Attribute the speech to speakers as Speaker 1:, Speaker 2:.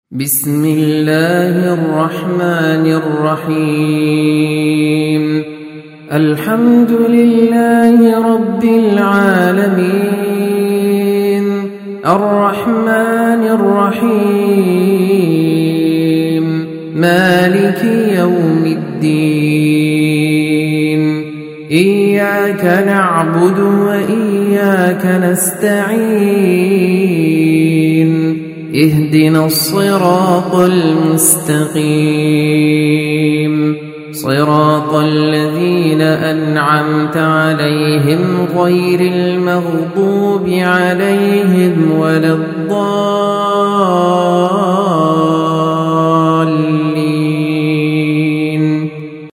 Speaker 1: بسم الله الرحمن الرحيم. الحمد لله رب العالمين، الرحمن الرحيم، مالك يوم الدين. إياك نعبد وإياك نستعين، اهدنا الصراط المستقيم، صراط الذين أنعمت عليهم غير المغضوب عليهم ولا الضالين.